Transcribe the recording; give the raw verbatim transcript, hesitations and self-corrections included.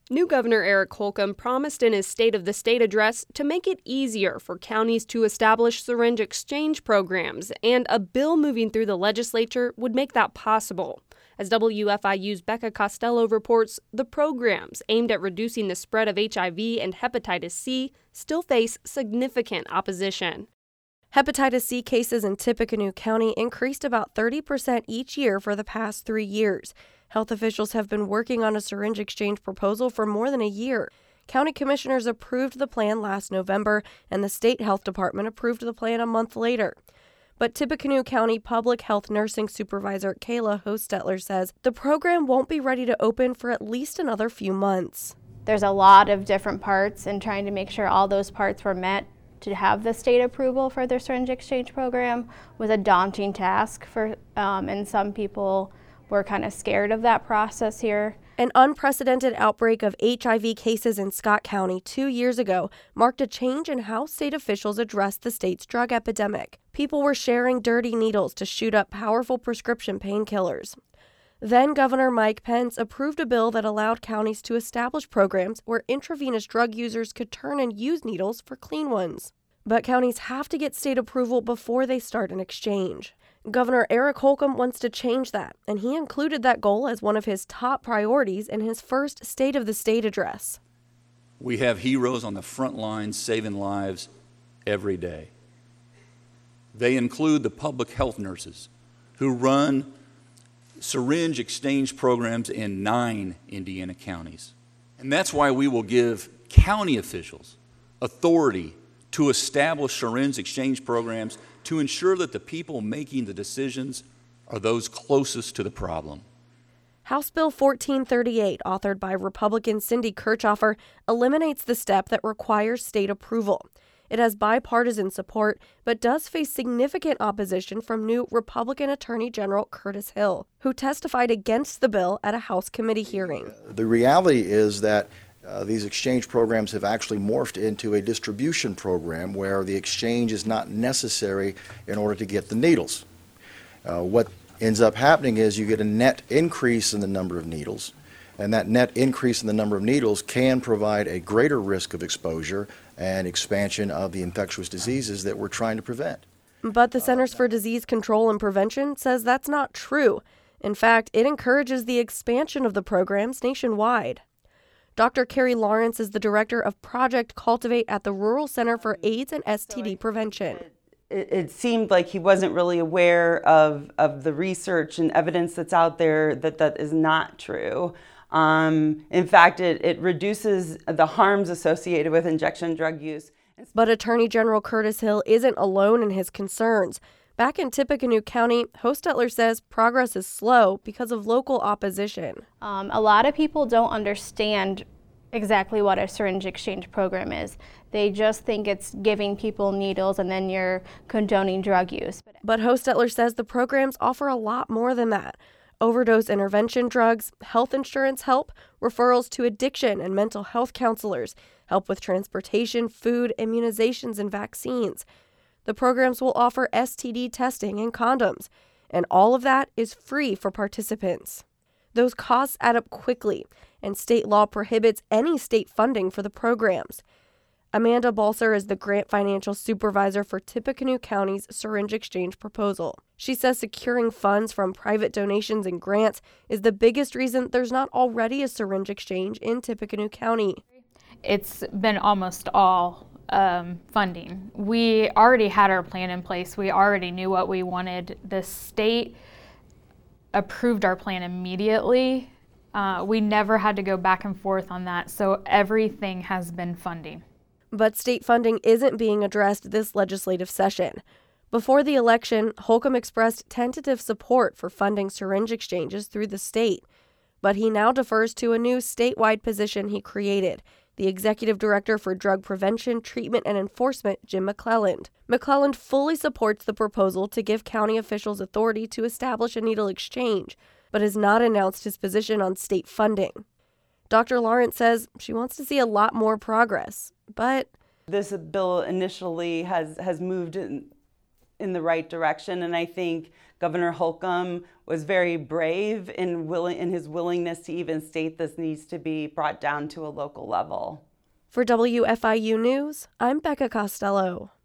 New Governor Eric Holcomb promised in his State of the State address to make it easier for counties to establish syringe exchange programs, and a bill moving through the legislature would make that possible. As W F I U's Becca Costello reports, the programs aimed at reducing the spread of H I V and hepatitis C still face significant opposition. Hepatitis C cases in Tippecanoe County increased about thirty percent each year for the past three years. Health officials have been working on a syringe exchange proposal for more than a year. County commissioners approved the plan last November, and the state health department approved the plan a month later. But Tippecanoe County Public Health Nursing Supervisor Kayla Hostetler says the program won't be ready to open for at least another few months. There's a lot of different parts, and trying to make sure all those parts were met to have the state approval for their syringe exchange program was a daunting task for, um, and some people were kind of scared of that process here. An unprecedented outbreak of H I V cases in Scott County two years ago marked a change in how state officials addressed the state's drug epidemic. People were sharing dirty needles to shoot up powerful prescription painkillers. Then Governor Mike Pence approved a bill that allowed counties to establish programs where intravenous drug users could turn and use needles for clean ones. But counties have to get state approval before they start an exchange. Governor Eric Holcomb wants to change that, and he included that goal as one of his top priorities in his first State of the State address. We have heroes on the front lines saving lives every day. They include the public health nurses who run syringe exchange programs in nine Indiana counties. And that's why we will give county officials authority to establish syringe exchange programs to ensure that the people making the decisions are those closest to the problem. House Bill fourteen thirty-eight, authored by Republican Cindy Kirchhoffer, eliminates the step that requires state approval. It has bipartisan support, but does face significant opposition from new Republican Attorney General Curtis Hill, who testified against the bill at a House committee hearing. The reality is that Uh, these exchange programs have actually morphed into a distribution program where the exchange is not necessary in order to get the needles. Uh, what ends up happening is you get a net increase in the number of needles, and that net increase in the number of needles can provide a greater risk of exposure and expansion of the infectious diseases that we're trying to prevent. But the Centers for Disease Control and Prevention says that's not true. In fact, it encourages the expansion of the programs nationwide. Doctor Carrie Lawrence is the director of Project Cultivate at the Rural Center for AIDS and S T D Prevention. It, it seemed like he wasn't really aware of, of the research and evidence that's out there that that is not true. Um, in fact, it, it reduces the harms associated with injection drug use. But Attorney General Curtis Hill isn't alone in his concerns. Back in Tippecanoe County, Hostetler says progress is slow because of local opposition. Um, a lot of people don't understand exactly what a syringe exchange program is. They just think it's giving people needles and then you're condoning drug use. But Hostetler says the programs offer a lot more than that. Overdose intervention drugs, health insurance help, referrals to addiction and mental health counselors, help with transportation, food, immunizations, and vaccines. The programs will offer S T D testing and condoms, and all of that is free for participants. Those costs add up quickly, and state law prohibits any state funding for the programs. Amanda Balser is the grant financial supervisor for Tippecanoe County's syringe exchange proposal. She says securing funds from private donations and grants is the biggest reason there's not already a syringe exchange in Tippecanoe County. It's been almost all Um, funding. We already had our plan in place. We already knew what we wanted. The state approved our plan immediately. Uh, we never had to go back and forth on that, so everything has been funding. But state funding isn't being addressed this legislative session. Before the election, Holcomb expressed tentative support for funding syringe exchanges through the state, but he now defers to a new statewide position he created, the Executive Director for Drug Prevention, Treatment, and Enforcement, Jim McClelland. McClelland fully supports the proposal to give county officials authority to establish a needle exchange, but has not announced his position on state funding. Doctor Lawrence says she wants to see a lot more progress, but this bill initially has, has moved in in the right direction. And I think Governor Holcomb was very brave in, willing, in his willingness to even state this needs to be brought down to a local level. For W F I U News, I'm Becca Costello.